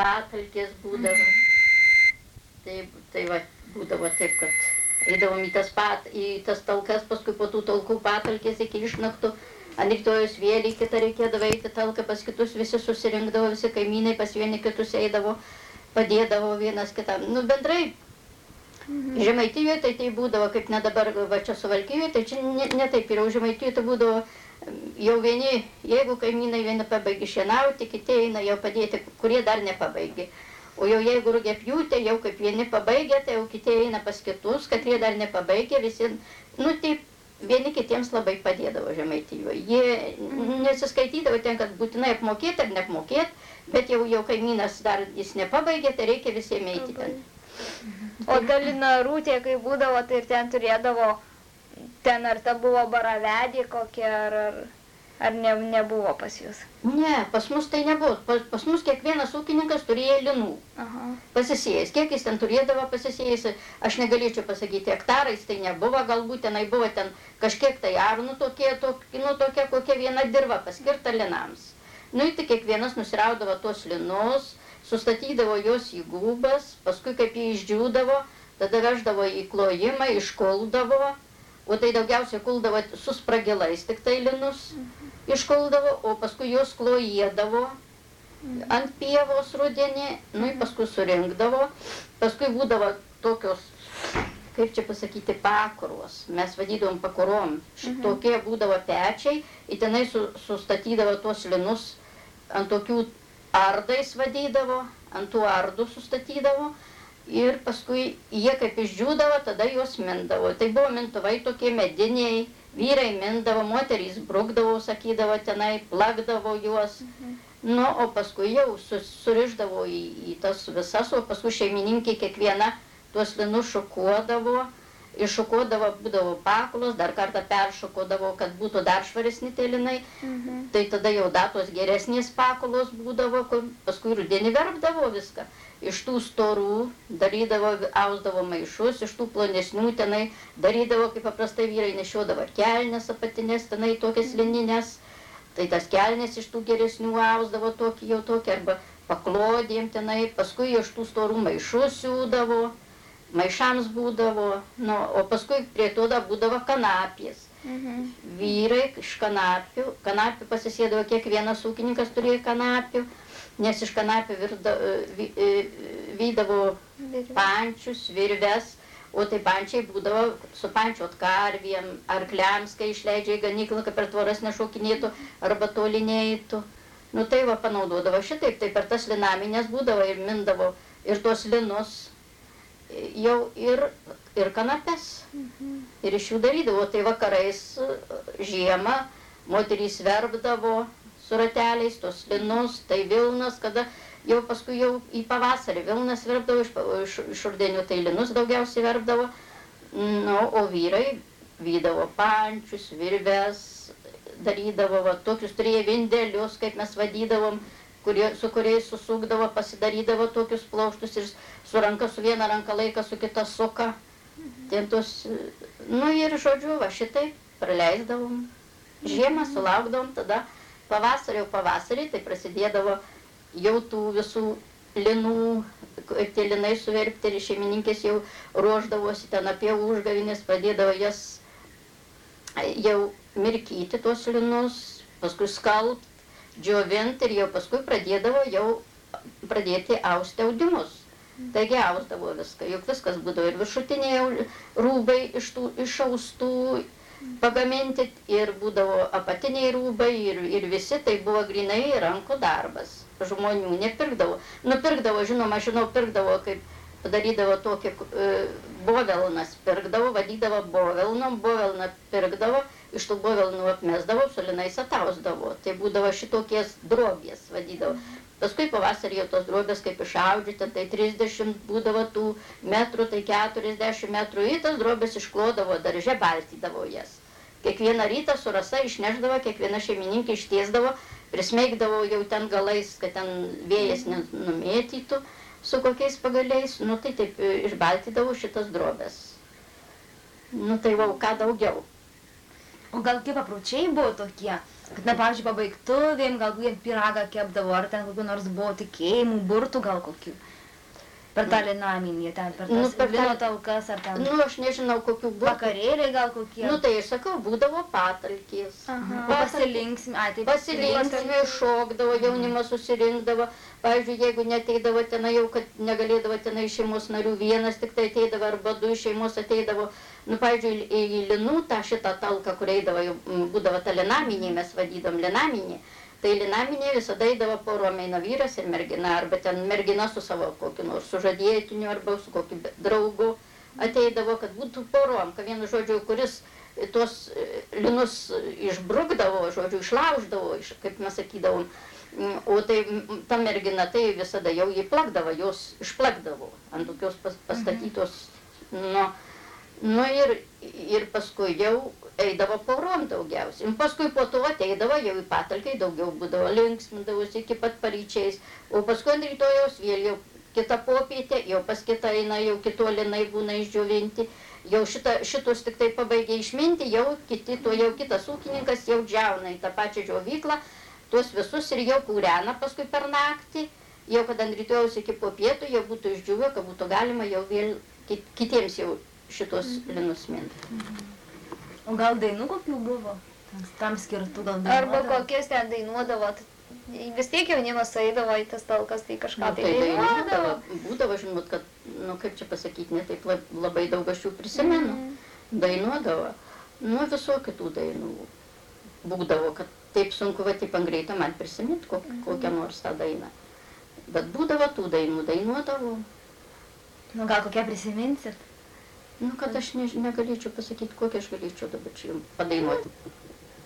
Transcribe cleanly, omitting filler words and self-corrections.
patalkės būdavo. Tai va, būdavo taip, kad eidavom į tas talkas, paskui po tų talkų patalkės iki išnaktų. Ant rytojus vėl į kitą reikėdavo eiti talką, pas kitus visi susirinkdavo, visi kaimynai pas vieni kitus eidavo, padėdavo vienas kitam. Nu, bendrai, Žemaitijoje tai būdavo, kaip ne dabar, va čia Suvalkijoje, tai čia ne taip yra, Žemaitijoje tai būdavo jau vieni, jeigu kaimynai vieni pabaigi šienauti, kiti eina jau padėti, kurie dar nepabaigi. O jau jeigu rugiapjūtė, jau kaip vieni pabaigė, tai jau kiti eina pas kitus, kad jie dar nepabaigė, visi, nu taip, vieni kitiems labai padėdavo Žemaitijoje. Jie nesiskaitydavo ten, kad būtinai apmokėti ar neapmokėti, bet jau kaimynas dar jis nepabaigė, tai reikia visiems eiti ten. O Dalinarūtė, kai būdavo, tai ir ten turėdavo, ten ar ta buvo baravedė kokia, ar nebuvo pas jūs? Ne, pas mus tai nebuvo. Pas mus kiekvienas ūkininkas turėjo linų. Pasisėjęs. Kiek jis ten turėdavo pasisėjęs, aš negalėčiau pasakyti, hektarais tai nebuvo, galbūt tenai buvo ten kažkiek tai arnų tokia kokia viena dirva paskirta linams. Nu, tai kiekvienas nusiraudavo tuos linus, sustatydavo juos į gūbas, paskui kaip jį išdžiūdavo, tada veždavo į klojimą, iškuldavo, o tai daugiausiai kuldavo su spragilais, tik tai linus iškuldavo, o paskui juos klojėdavo ant pievos rudenį, nu, paskui surinkdavo, paskui būdavo tokios, kaip čia pasakyti, pakuros, mes vadydavom pakurom, tokie būdavo pečiai, ir tenai sustatydavo tuos linus ant tokių ardais vadydavo, ant tų ardų sustatydavo ir paskui jie kaip išdžiūdavo, tada juos mindavo. Tai buvo mintuvai tokie mediniai, vyrai mindavo, moterys brukdavo, sakydavo tenai, plakdavo juos. Nu, o paskui jau surišdavo į tas visas, o paskui šeimininkė kiekviena tuos linus šukuodavo. Iššukuodavo, būdavo pakulos, dar kartą peršukuodavo, kad būtų dar švaresni tie linai. Tai tada jau datos geresnės pakulos būdavo, paskui rudenį verpdavo viską. Iš tų storų darydavo, ausdavo maišus, iš tų plonesnių tenai darydavo, kaip paprastai vyrai nešiodavo kelnes apatinės, tenai tokias lininės. Tai tas kelnes iš tų geresnių ausdavo tokį, arba paklodėm tenai, paskui iš tų storų maišus siūdavo. Maišams būdavo, nu, o paskui prie to būdavo kanapės. Vyrai iš kanapių pasisėdavo, kiekvienas ūkininkas turėjo kanapių, nes iš kanapių vydavo pančius, virves, o tai pančiai būdavo su pančio karvėm, arkliams, kai išleidžia į ganyklą, kad per tvoras nešokinėtų arba toli neeitų. Nu tai va panaudodavo šitaip, tai per tas linaminės būdavo ir mindavo ir tuos linus. Jau ir kanapes. Ir iš jų darydavo. Tai vakarais žiemą moterys verpdavo su rateliais tos linus, tai vilnas, kada jau paskui jau į pavasarį vilnas verpdavo, iš rudenių tai linus daugiausiai verpdavo. Nu, o vyrai vydavo pančius, virves, darydavo, va, tokius turėjo vindelius, kaip mes vadydavom, su kuriais susukdavo, pasidarydavo tokius plauštus ir su ranka, su viena ranka laika, su kita suka. Nu ir žodžiu, va šitai praleisdavom. Žiemą sulaukdavom, tada pavasarį, tai prasidėdavo jau tų visų linų, tie linai suverpti ir šeimininkės jau ruošdavosi ten apie užgavinės, pradėdavo jas jau mirkyti tuos linus, paskui skalbt, džiovinti ir jau paskui pradėdavo jau pradėti austi audimus. Taigi ausdavo viską, juk viskas būdavo ir viršutiniai rūbai iš austų pagaminti ir būdavo apatiniai rūbai ir visi tai buvo grinai rankų darbas. Žmonių nepirkdavo. Nupirkdavo, pirkdavo, kaip padarydavo tokį bovelnas pirkdavo, vadydavo bovelnom, bovelną pirkdavo, iš tų bovelnų apmesdavo, su linais atausdavo. Tai būdavo šitokies drobės vadydavo. Paskui pavasarį jau tos drobės kaip išaudžiuti, tai 30 būdavo tų metrų, tai 40 metrų, į tas drobės išklodavo, darže baltydavo jas. Kiekvieną rytą su rasa išneždavo, kiekviena šeimininkė ištiesdavo, prismeigdavo jau ten galais, kad ten vėjas nenumėtytų su kokiais pagaliais, nu tai taip išbaltydavo šitas drobės. Nu tai va, ką daugiau. O gal kaip papročiai buvo tokie, kad, na, pavyzdžiui, pabaigtuvėm, galbūt pyragą kepdavo, ar ten kokiu nors buvo tikėjimų, burtų gal kokių? Per tą linaminį, ten per tas lino talkas, ar ten... Nu, aš nežinau, kokių burtų. Vakarėliai gal kokie? Nu, tai aš sakau, būdavo patalkės. Pasilinksmi, šokdavo, jaunimas susirinkdavo. Pavyzdžiui, jeigu neteidavo tenai jau, kad negalėdavo tenai šeimos narių vienas, tik tai ateidavo, arba du iš šeimos ateidavo. Nu, pavyzdžiui, į linų tą šitą talką, kur eidavo, būdavo ta linaminė, mes vadydom linaminė. Tai linaminė visada eidavo porom, eina vyras ir mergina, arba ten mergina su savo kokiu nors sužadėtiniu, arba su kokiu draugu ateidavo, kad būtų porom, kad vienu žodžiu, kuris tuos linus išbrukdavo, žodžiu, išlauždavo, kaip mes sakydavom, o tai ta mergina tai visada jau jį plakdavo, jos išplakdavo ant tokios pastatytos, nu ir paskui jau eidavo porom daugiausiai. Paskui po to ateidavo jau į patalkai, daugiau būdavo linksmindavosi iki pat paryčiais, o paskui ant rytojaus vėl jau kita popietė, jau pas kitą eina, jau kito linai būna išdžiovinti, jau šitus tik tai pabaigė išminti, jau kitas ūkininkas jau džiauna į tą pačią džiovyklą, tuos visus ir jau kūrena paskui per naktį, jau kad ant rytojaus iki popietų jau būtų išdžiūvę, kad būtų galima jau vėl kitiems jau šitos linus minti. O gal dainų kokių buvo? Tam skirtų gal dainuodavo? Arba kokias ten dainuodavo? Vis tiek jaunimas eidavo į tas talkas, tai kažką tai dainuodavo. Būdavo, žinot, kad, nu kaip čia pasakyti, ne taip labai daug aš jų prisimenu. Dainuodavo. Nu, visokių tų dainų būdavo, kad taip sunku, va taip ant greito man prisiminti kokią nors tą dainą. Bet būdavo tų dainų, dainuodavo. Nu, gal kokią prisiminsit? Nu, kad aš negalėčiau pasakyti, kokią aš galėčiau dabar čia jums padainuoti.